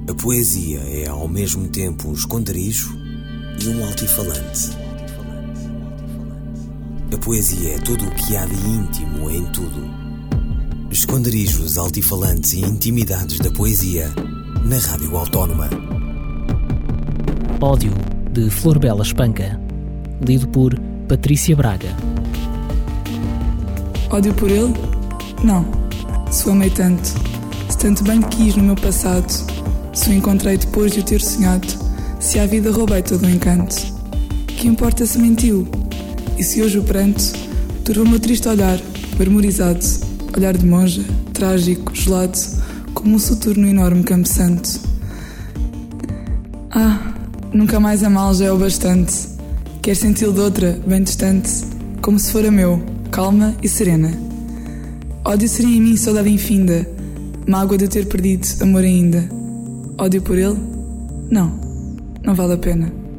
A poesia é ao mesmo tempo um esconderijo e um altifalante. A poesia é tudo o que há de íntimo em tudo. Esconderijos, altifalantes e intimidades da poesia na Rádio Autónoma. Ódio, de Flor Bela Espanca. Lido por Patrícia Braga. Ódio por ele? Não. Se o amei tanto, se tanto bem quis no meu passado, se o encontrei depois de o ter sonhado, se à vida roubei todo o encanto. Que importa se mentiu? E se hoje o pranto turva o meu triste olhar, marmorizado, olhar de monja, trágico, gelado, como um soturno enorme campo santo. Nunca mais amá-lo já é o bastante. Quer senti-lo de outra, bem distante, como se fora meu, calma e serena. Ódio seria em mim saudade infinda, mágoa de eu ter perdido amor ainda. Ódio por ele? Não vale a pena.